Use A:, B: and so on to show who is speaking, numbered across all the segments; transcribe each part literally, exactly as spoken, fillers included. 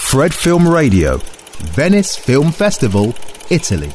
A: Fred Film Radio, Venice Film Festival, Italy.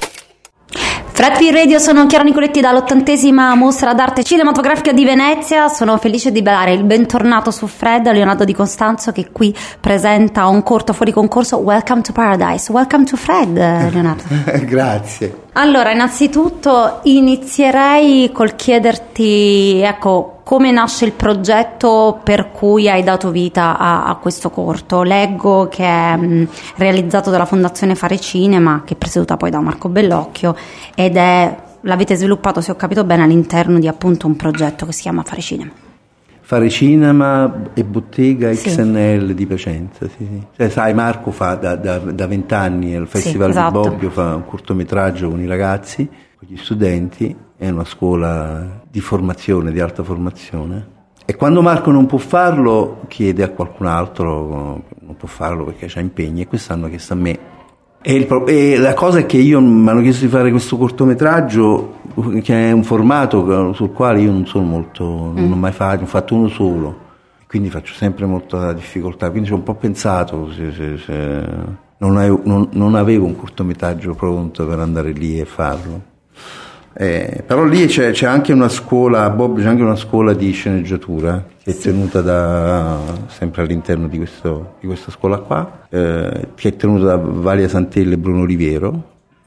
B: Fred Film Radio, sono Chiara Nicoletti dall'ottantesima mostra d'arte cinematografica di Venezia. Sono felice di dare il bentornato su Fred a Leonardo Di Costanzo, che qui presenta un corto fuori concorso, Welcome to Paradise. Welcome to Fred, Leonardo.
C: Grazie.
B: Allora, innanzitutto inizierei col chiederti, ecco, come nasce il progetto per cui hai dato vita a, a questo corto. Leggo che è mh, realizzato dalla Fondazione Fare Cinema, che è presieduta poi da Marco Bellocchio, ed è, l'avete sviluppato, se ho capito bene, all'interno di appunto un progetto che si chiama Fare Cinema.
C: Fare Cinema e Bottega
B: sì.
C: X N L di Piacenza, sì, sì. Cioè, sai, Marco fa da vent'anni al Festival
B: sì, esatto.
C: di Bobbio, fa un cortometraggio con i ragazzi, con gli studenti, è una scuola di formazione, di alta formazione. E quando Marco non può farlo, chiede a qualcun altro, non può farlo perché c'ha impegni, e quest'anno ha chiesto a me. E, il, e la cosa è che io mi hanno chiesto di fare questo cortometraggio, che è un formato sul quale io non sono molto, non mm. ho mai fatto, ho fatto uno solo, quindi faccio sempre molta difficoltà, quindi ci ho un po' pensato se, se, se non, avevo, non, non avevo un cortometraggio pronto per andare lì e farlo. Eh, però lì c'è, c'è anche una scuola, a Bobbio c'è anche una scuola di sceneggiatura che è tenuta da, sempre all'interno di, questo, di questa scuola qua, eh, che è tenuta da Valia Santella e Bruno Riviero,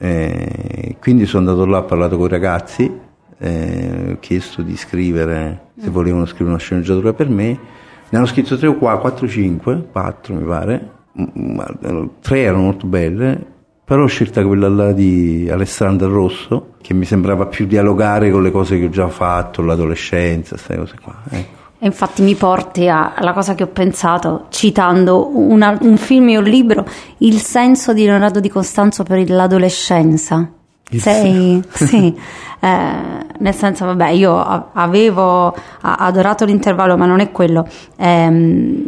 C: eh, quindi sono andato là, ho parlato con i ragazzi, eh, ho chiesto di scrivere, se volevano scrivere una sceneggiatura per me, ne hanno scritto tre o quattro, cinque, quattro mi pare, tre erano molto belle. Però ho scelta quella là di Alessandro Rosso, che mi sembrava più dialogare con le cose che ho già fatto, l'adolescenza, queste cose qua. Ecco.
B: E infatti mi porti alla cosa che ho pensato, citando una, un film e un libro, Il senso di Leonardo Di Costanzo per l'adolescenza. Il Sei, sì, eh, nel senso, vabbè, io avevo adorato L'intervallo, ma non è quello, eh,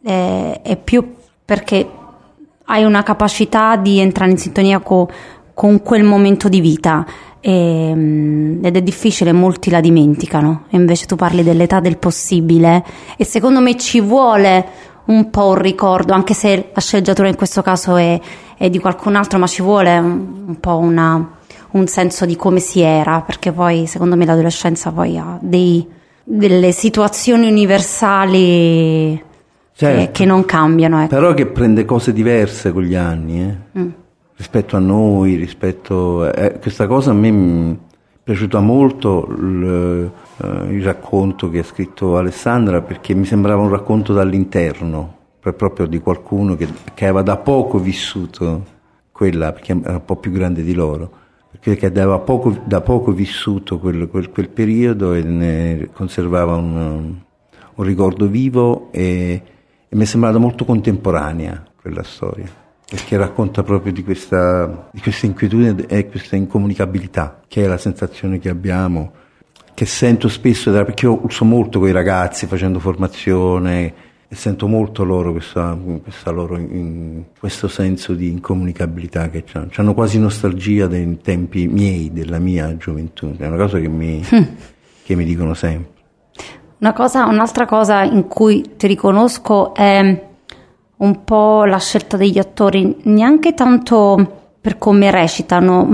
B: è, è più perché hai una capacità di entrare in sintonia co, con quel momento di vita, e, ed è difficile, molti la dimenticano, e invece tu parli dell'età del possibile, e secondo me ci vuole un po' un ricordo, anche se la sceneggiatura in questo caso è, è di qualcun altro, ma ci vuole un, un po' una, un senso di come si era, perché poi secondo me l'adolescenza poi ha dei, delle situazioni universali. Certo, che, che non cambiano, ecco.
C: Però che prende cose diverse con gli anni, eh? mm. rispetto a noi, rispetto eh, questa cosa a me mi è piaciuta molto, il, uh, il racconto che ha scritto Alessandra, perché mi sembrava un racconto dall'interno, proprio di qualcuno che, che aveva da poco vissuto quella, perché era un po' più grande di loro, perché aveva poco, da poco vissuto quel, quel, quel periodo e ne conservava un, un ricordo vivo, e E mi è sembrata molto contemporanea quella storia, perché racconta proprio di questa, di questa inquietudine e questa incomunicabilità, che è la sensazione che abbiamo, che sento spesso, perché io uso molto con i ragazzi facendo formazione, e sento molto loro questa, questa loro in, questo senso di incomunicabilità che hanno. Hanno quasi nostalgia dei tempi miei, della mia gioventù, è una cosa che mi, mm. che mi dicono sempre.
B: Una cosa, un'altra cosa in cui ti riconosco è un po' la scelta degli attori, neanche tanto per come recitano,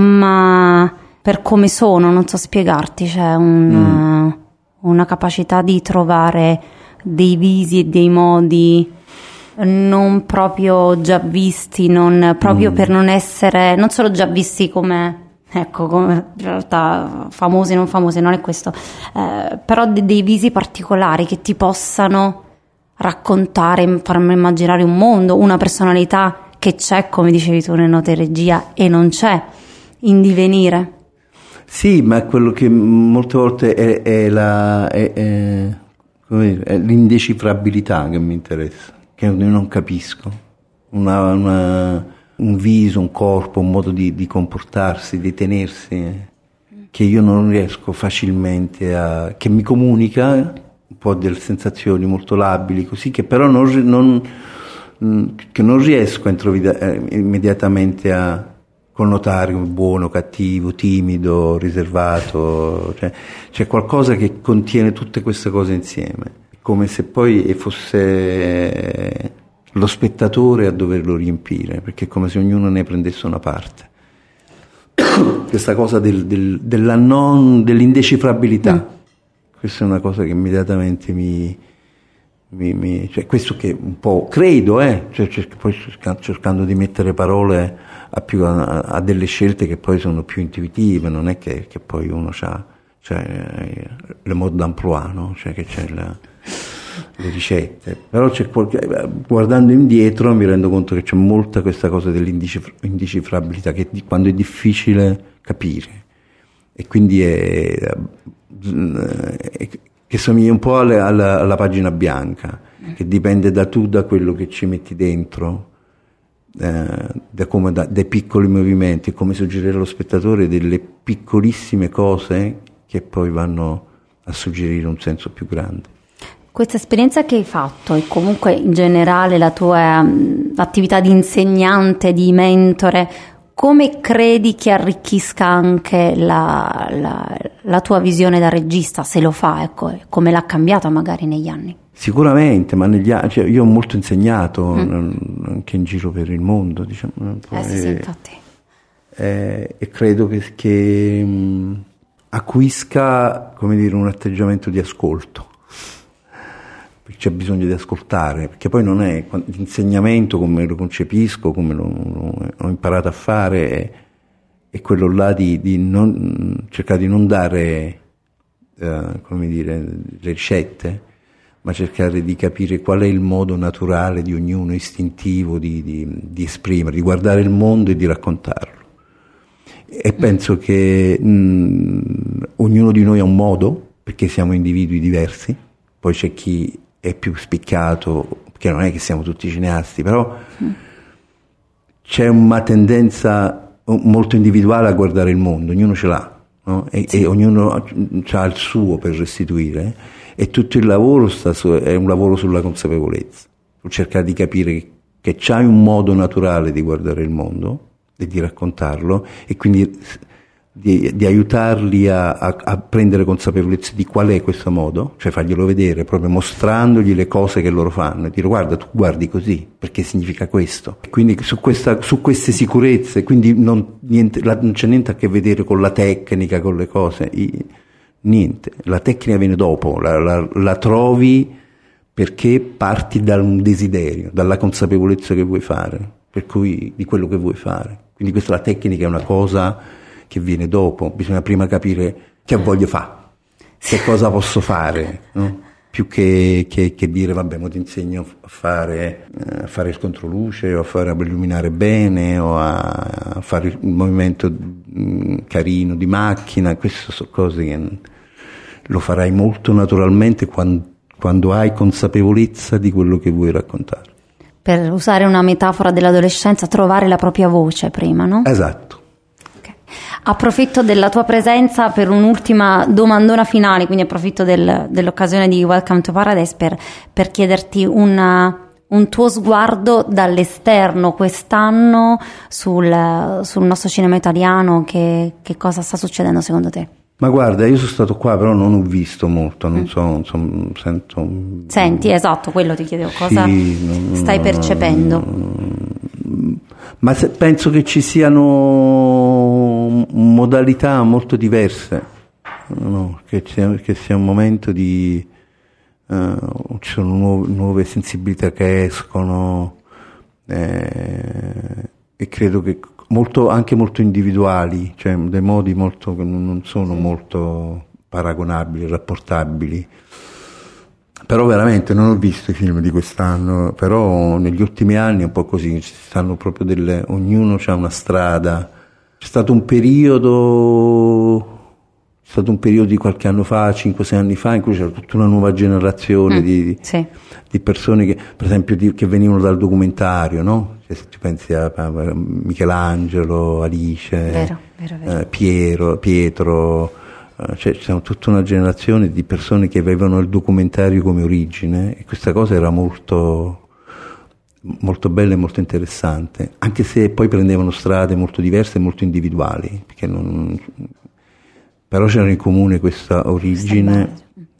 B: ma per come sono, non so spiegarti, c'è un, mm. una capacità di trovare dei visi e dei modi non proprio già visti, non, proprio mm. per non essere, non solo già visti come... Ecco, come in realtà famosi e non famosi, non è questo, eh, però de- dei visi particolari che ti possano raccontare, farmi immaginare un mondo, una personalità che c'è, come dicevi tu, nelle note regia, e non c'è in divenire.
C: Sì, ma quello che molte volte è, è, la, è, è, come dire, è l'indecifrabilità che mi interessa, che io non capisco, una... una un viso, un corpo, un modo di, di comportarsi, di tenersi, eh, che io non riesco facilmente a... che mi comunica un po' delle sensazioni molto labili, così, che però non, non, che non riesco a introvida, eh, immediatamente a connotare come buono, cattivo, timido, riservato, cioè c'è qualcosa che contiene tutte queste cose insieme, come se poi fosse... lo spettatore a doverlo riempire, perché è come se ognuno ne prendesse una parte. Questa cosa del, del, della non, dell'indecifrabilità, mm. questa è una cosa che immediatamente mi, mi, mi cioè questo che un po' credo, eh, cioè cerc- poi cercando, cercando di mettere parole a, più, a, a delle scelte che poi sono più intuitive, non è che, che poi uno ha cioè, le mode d'emploi, no? Cioè che c'è la, le ricette, però c'è qualche, guardando indietro mi rendo conto che c'è molta questa cosa dell'indecifrabilità, che di, quando è difficile capire, e quindi è, è che somiglia un po' alla, alla, alla pagina bianca, che dipende da tu, da quello che ci metti dentro, eh, da come, da, dai piccoli movimenti, come suggerire allo spettatore delle piccolissime cose che poi vanno a suggerire un senso più grande.
B: Questa esperienza che hai fatto e comunque in generale la tua um, attività di insegnante, di mentore, come credi che arricchisca anche la, la, la tua visione da regista, se lo fa, ecco, come l'ha cambiata magari negli anni?
C: Sicuramente, ma negli anni, cioè, io ho molto insegnato mm. anche in giro per il mondo, diciamo.
B: Eh sì,
C: e,
B: sì, infatti.
C: E, e credo che, che mh, acquisca, come dire, un atteggiamento di ascolto. C'è bisogno di ascoltare, perché poi non è l'insegnamento come lo concepisco, come lo, lo ho imparato a fare, è, è quello là di, di non, cercare di non dare eh, come dire, le ricette, ma cercare di capire qual è il modo naturale di ognuno, istintivo, di, di, di esprimere, di guardare il mondo e di raccontarlo. E penso che mh, ognuno di noi ha un modo, perché siamo individui diversi, poi c'è chi è più spiccato, perché non è che siamo tutti cineasti, però mm. c'è una tendenza molto individuale a guardare il mondo, ognuno ce l'ha, no? e, sì. e ognuno ha il suo per restituire, e tutto il lavoro sta su, è un lavoro sulla consapevolezza, su cercare di capire che c'hai un modo naturale di guardare il mondo e di raccontarlo, e quindi Di, di aiutarli a, a, a prendere consapevolezza di qual è questo modo, cioè farglielo vedere, proprio mostrandogli le cose che loro fanno, e dire guarda, tu guardi così, perché significa questo. Quindi su, questa, su queste sicurezze, quindi non, niente, la, non c'è niente a che vedere con la tecnica, con le cose, i, niente, la tecnica viene dopo, la, la, la trovi perché parti da un desiderio, dalla consapevolezza che vuoi fare, per cui di quello che vuoi fare. Quindi questa la tecnica è una cosa che viene dopo, bisogna prima capire che voglio fare, che cosa posso fare, no? Più che, che, che dire vabbè, mo ti insegno a fare, a fare il controluce, o a fare a illuminare bene, o a, a fare un movimento mh, carino di macchina. Queste sono cose che lo farai molto naturalmente quando, quando hai consapevolezza di quello che vuoi raccontare.
B: Per usare una metafora dell'adolescenza, trovare la propria voce prima, no?
C: Esatto.
B: Approfitto della tua presenza per un'ultima domandona finale, quindi approfitto del, dell'occasione di Welcome to Paradise per, per chiederti una, un tuo sguardo dall'esterno quest'anno sul, sul nostro cinema italiano, che, che cosa sta succedendo secondo te?
C: Ma guarda, io sono stato qua, però non ho visto molto, non so, non so sento...
B: Senti, esatto, quello ti chiedevo, cosa
C: sì, non,
B: stai percependo?
C: Ma se, penso che ci siano modalità molto diverse, no? Che, sia, che sia un momento di... Uh, ci sono nuove, nuove sensibilità che escono, eh, e credo che molto, anche molto individuali, cioè dei modi molto che non sono molto paragonabili, rapportabili. Però veramente non ho visto i film di quest'anno, però negli ultimi anni è un po' così, ci stanno proprio delle, ognuno ha una strada. C'è stato un periodo, c'è stato un periodo di qualche anno fa, cinque sei anni fa, in cui c'era tutta una nuova generazione mm, di,
B: sì.
C: di persone che, per esempio, di, che venivano dal documentario, no? Cioè, se tu pensi a, a Michelangelo, Alice,
B: vero, vero, vero.
C: Eh, Piero, Pietro, eh, cioè c'è tutta una generazione di persone che avevano il documentario come origine, e questa cosa era molto, molto bella e molto interessante, anche se poi prendevano strade molto diverse e molto individuali, perché non, però c'era in comune questa origine, questa base, questa base che veniva dal fatto di, di avere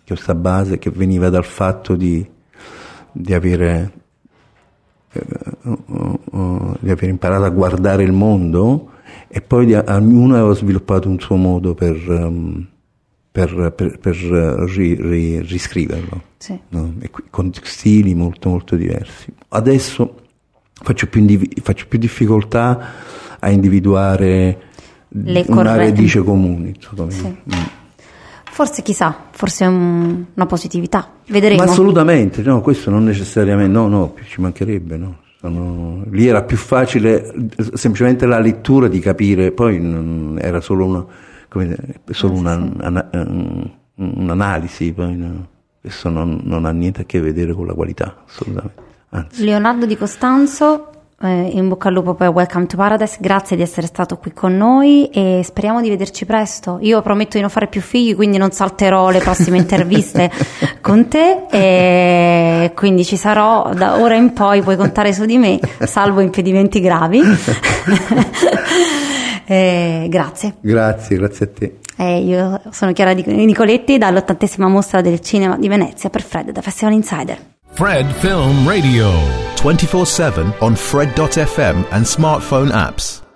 C: uh, uh, di aver imparato a guardare il mondo, e poi di, ognuno aveva sviluppato un suo modo per, um, per, per, per ri, ri, riscriverlo,
B: sì.
C: no? E con stili molto molto diversi. Adesso faccio più, indiv- faccio più difficoltà a individuare
B: le
C: una radice comune.
B: Sì. Mm. Forse chissà, forse è un, una positività, vedremo.
C: Ma assolutamente, no, questo non necessariamente, no, no, ci mancherebbe, no. Sono, lì era più facile semplicemente la lettura di capire, poi non, era solo, una, come, solo
B: ah,
C: una,
B: sì.
C: una, una, un'analisi, poi no, questo non, non ha niente a che vedere con la qualità, assolutamente. Anzi.
B: Leonardo Di Costanzo, eh, in bocca al lupo per Welcome to Paradise, grazie di essere stato qui con noi e speriamo di vederci presto. Io prometto di non fare più figli, quindi non salterò le prossime interviste con te, e quindi ci sarò da ora in poi, puoi contare su di me, salvo impedimenti gravi. eh, grazie.
C: Grazie, grazie a te.
B: Eh, io sono Chiara Nicoletti dall'ottantesima mostra del cinema di Venezia per Fred da Festival Insider.
A: Fred Film Radio twenty-four seven on Fred dot f m and smartphone apps.